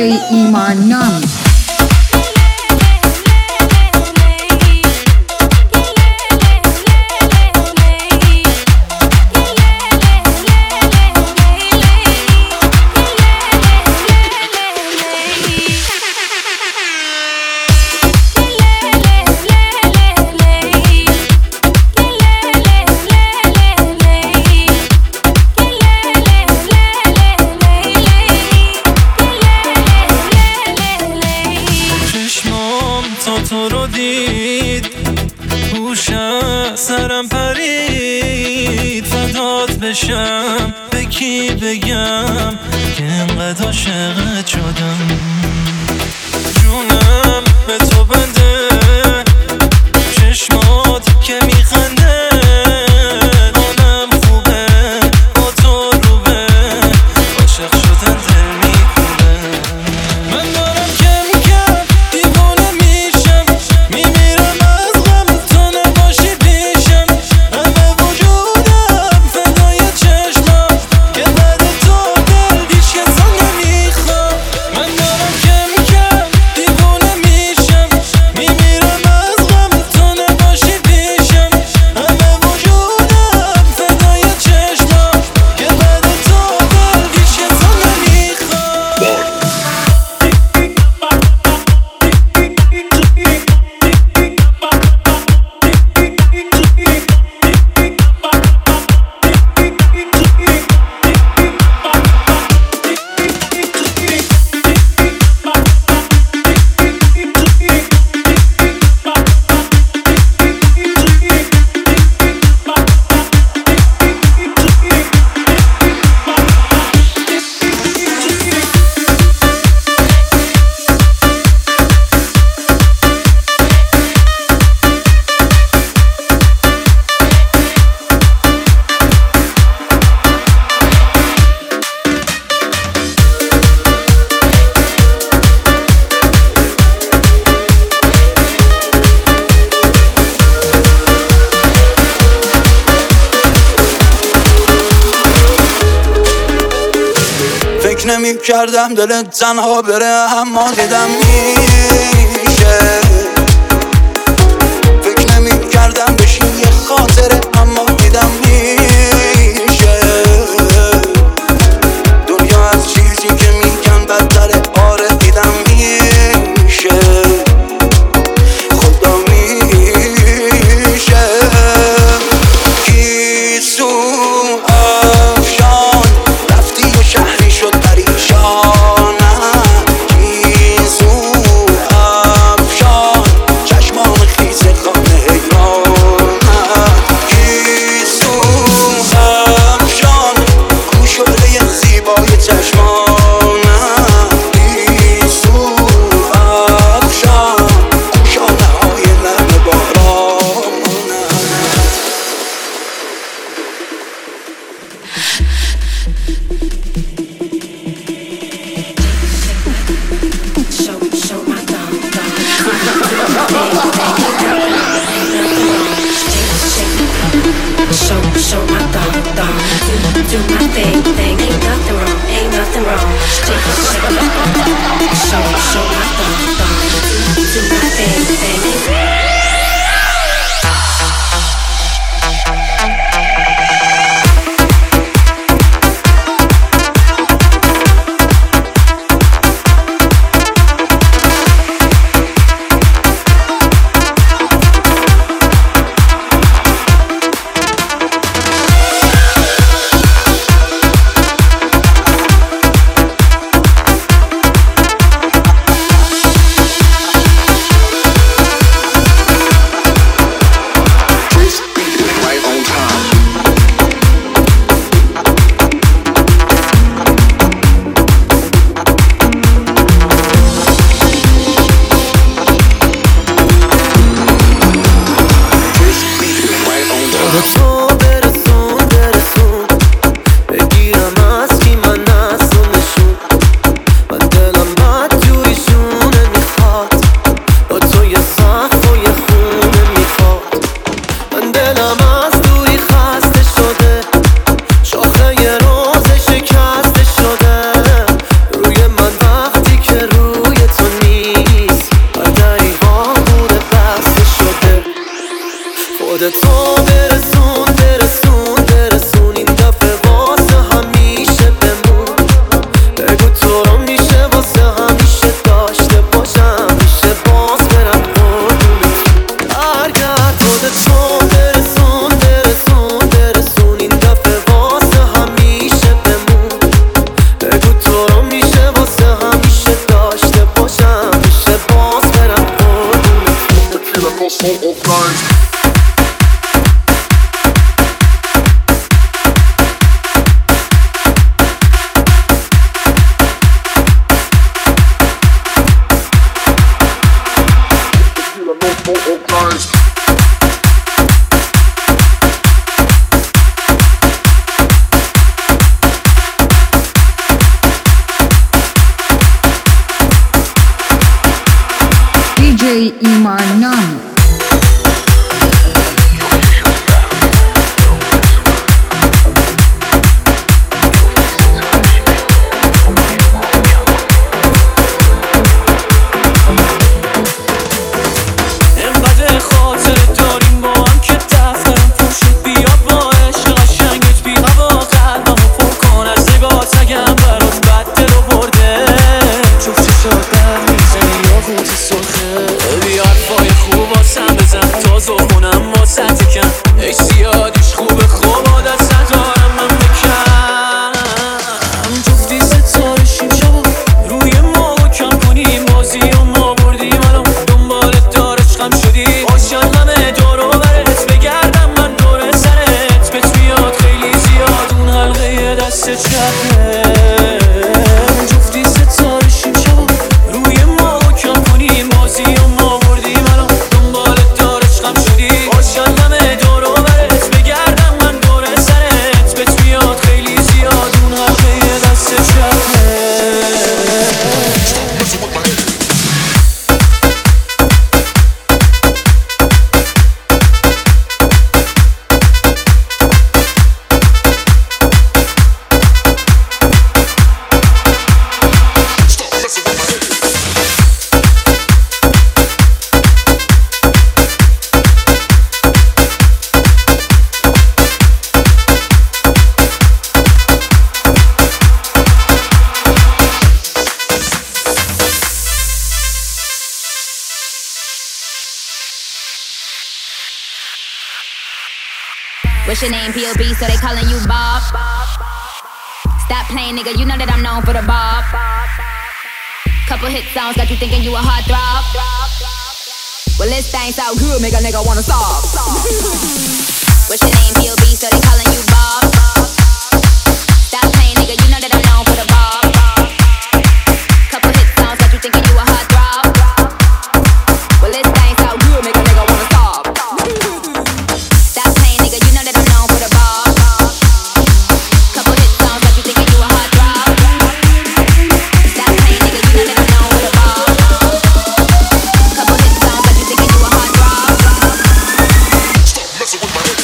ایمان نامی. تو رو دید گوشم سرم پرید فدات بشم به کی بگم که انقدر عاشقت شدم جونم به تو بنده چشمات که میخنده حالم خوبه با تو روبه عاشق شدن دل میکنه من دارم کم کم دیوانه میشم میمیرم از غم تو نباشی پیشم همه وجودم فدای چشمم که بعد تو دل هیچ کسا نمیخوام من دارم کم کم دیوانه میشم میمیرم از غم تو نباشی پیشم همه وجودم فدای چشمم که بعد تو دل هیچ کسا نمیخوام فکر نمی کردم دلت تنها بره اما دیدم میشه فکر نمی کردم بشی یه خاطره اما دیدم میشه دنیا از چیزی که میگن بدتره آره دیدم میشه خدا میشه گیسو افشان رفتی و شهری شد پریشانم گیسو افشان چشمان خیز خانه حیرانم گیسو افشان گوشوله زیبای چشمانم گیسو افشان گوشانه های نرم بارانم Show my thumb. Show my thumb. Do my thing. Ain't nothing wrong. Show my thumb. Do my thing. ایمانیان. What's your name, P.O.B., so they calling you Bob? Stop playing, nigga, you know that I'm known for the Bob. Couple hit songs got you thinking you a heartthrob. Well, this thing sound good, make a nigga wanna stop. What's your name, P.O.B., so they calling you Bob? Stop playing, nigga, you know that I'm known for the Bob. Couple hit songs got you thinking you a heartthrob. Well, this thing sound good, make a nigga wanna stop. Stop playing, nigga, you know that I'm known for the Bob. Couple hit songs got you thinking you a heartthrob. Stop playing, nigga, you know that I'm known for the Bob. Couple hit songs got you thinking you a heartthrob. Stop messing with my head.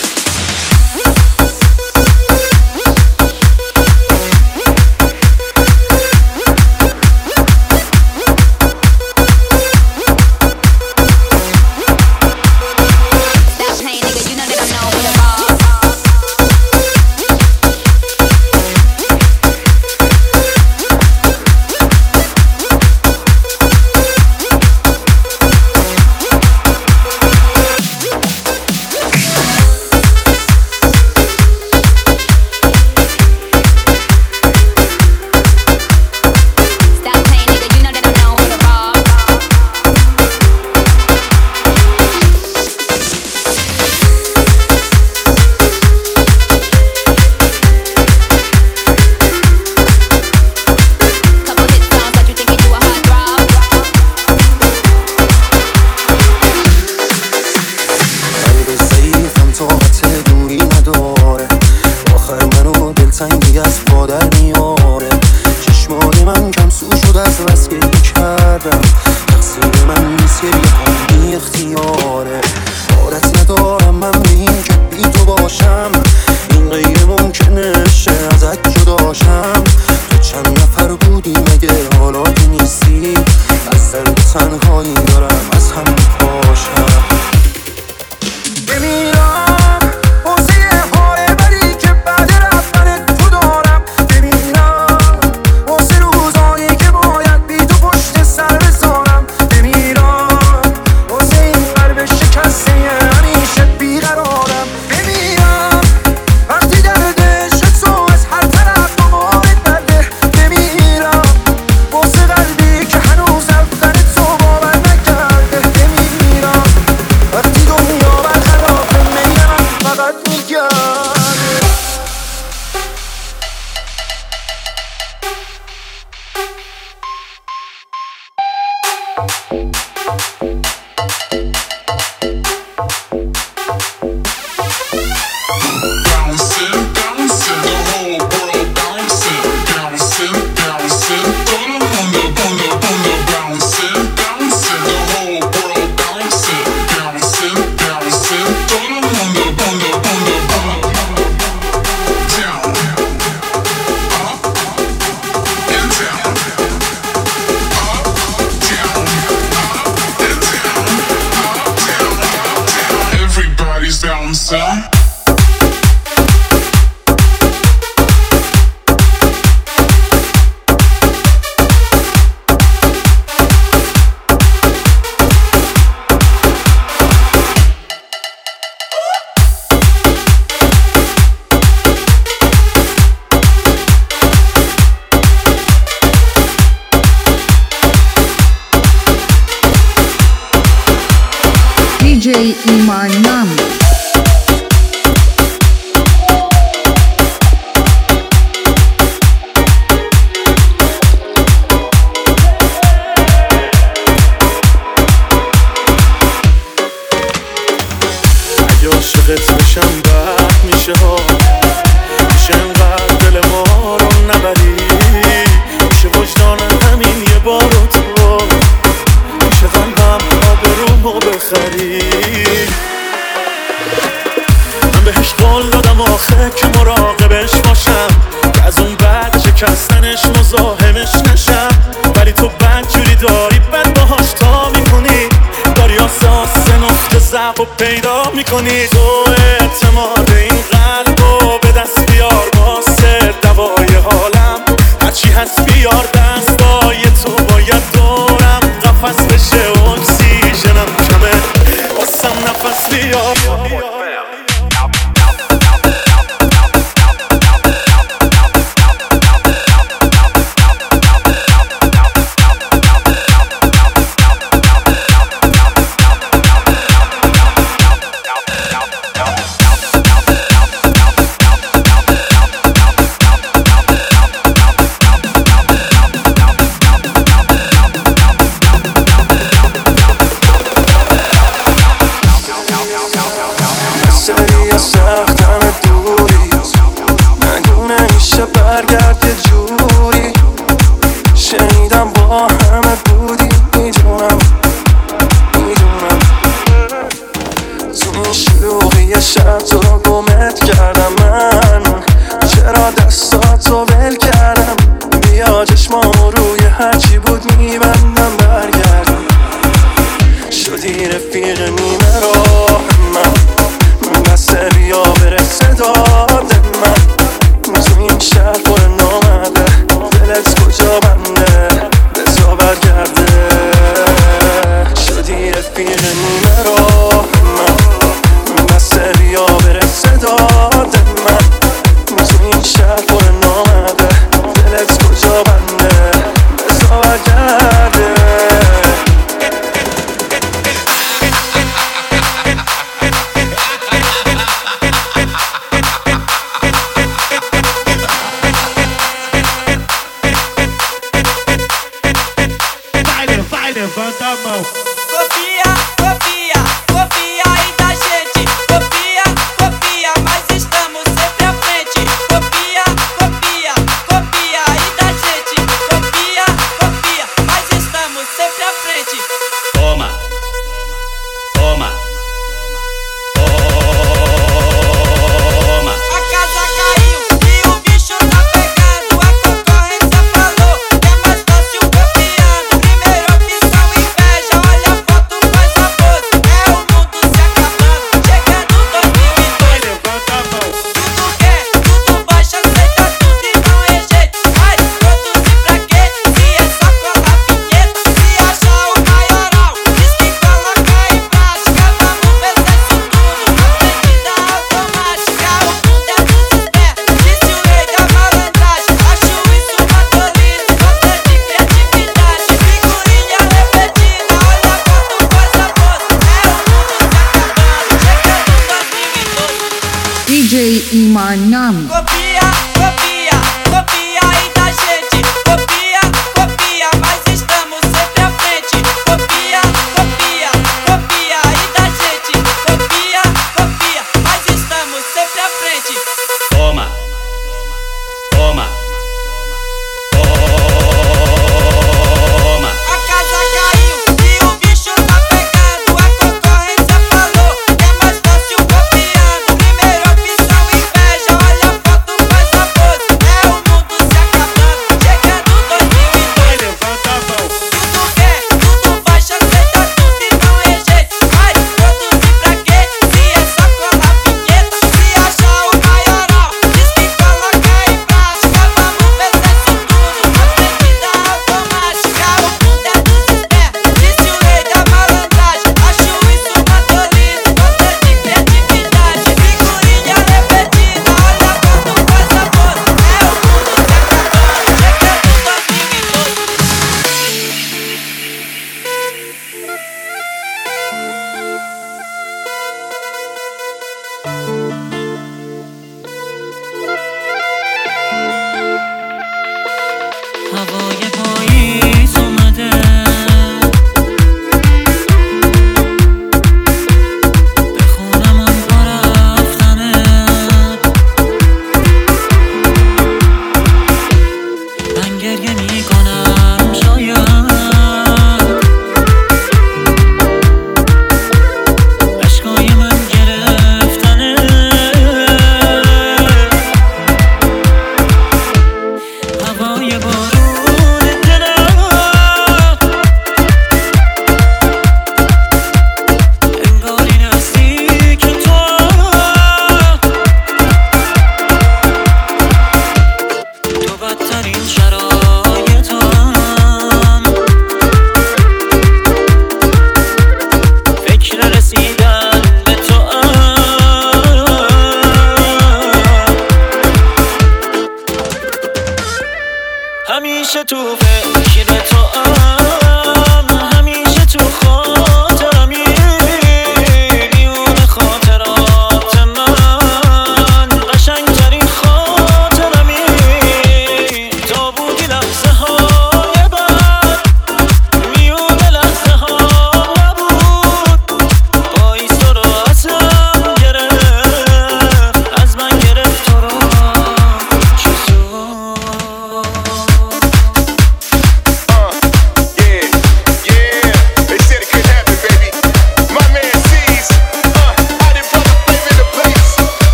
DJ Imanam. عاشقت بشم بد میشه ها، میشه انقدر دل ما رو نبری، میشه وجدان همین یه بارو تو، میشه قلبم آبرومو بخری. من بهش قول دادم آخه که مراقبش باشم، که از اون بعد شکستنش مزاحمش نشم، ولی تو بدجوری داری بد باهاش تا میکنی، داری آساس نقطه ضعف و پیدا میکنی. تو اعتماد این قلبو به دست بیار واسه دوای حالم، هرچی هست بیار دستای تو باید دورم قفس بشه، اکسیژنم کمه واسم نفس بیار. سری سختم دوری، نگونه میشه برگرد یه جوری، شنیدم با همه بودی، میدونم تو این شلوغی شب تو رو گمت کردم، من چرا دستاتو ول کردم، بیا چشمامو روی هرچی بود میبندم برگردم، شدی رفیق نیمه راه من، بسته بیا برسه داد من، تو این شهر پر نامده، دلت کجا بنده بزا برگرده، شدی رفیق نیمه راه من، بسته بیا برسه داد من، تو این شهر پر نامده، دلت کجا بنده بزا برگرده. Levanta a mão. Copia, copia, copia aí da gente. Copia, copia, mas estamos sempre à frente. Copia, copia, copia aí da gente. Copia, copia, mas estamos sempre à frente. Toma, toma, toma. A casa caiu e o bicho tá pegando. A concorrência falou que é mais fácil copiando. Primeira opção inveja, olha a foto, faz a pose. É o mundo se acabando, chegando 2002. Levanta a mão. Tudo quer, tudo baixa, aceita tudo e não é jeito. Vai produzir pra quê? Se é só colar vinheta. Se achar o maioral, diz que coloca em prática. Vamos ver se isso tudo. Aprendida automática, o mundo é dos espertos. Disse o rei da malandragem. Acho isso uma tolice, falta de criatividade. Figurinha repetida, olha a foto, faz a pose. É o mundo se acabando, chegando 2012. DJ Imanam. Copia, copia, copia aí da gente. Copia, copia, mas estamos sempre à frente. Copia, copia, copia aí da gente. Copia, copia, mas estamos sempre à frente. Toma, toma, toma. A casa caiu e o bicho tá pegando. A concorrência falou que é mais fácil copiando. Primeira opção inveja, olha a foto,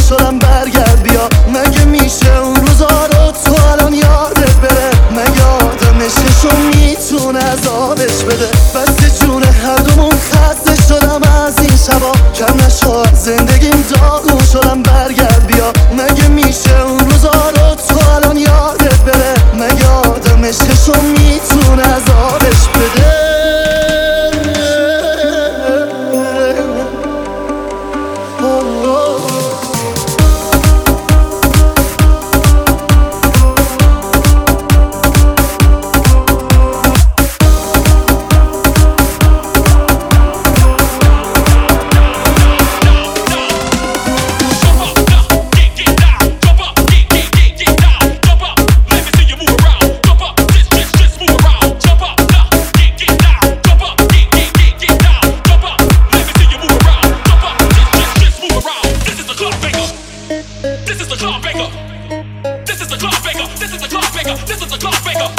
شدم برگرد بیا. مگه میشه اون روزا رو تو الان یادت بره؟ مگه آدم عشقشو میتونه عذابش بده؟ بس جون هر دومون خسته شدم از این شبا، کم نشو زندگیم داغون شدم برگرد بیا. مگه میشه اون روزا رو تو الان یادت بره؟ مگه آدم عشقشو میتونه عذابش بده؟ This is the clock breaker.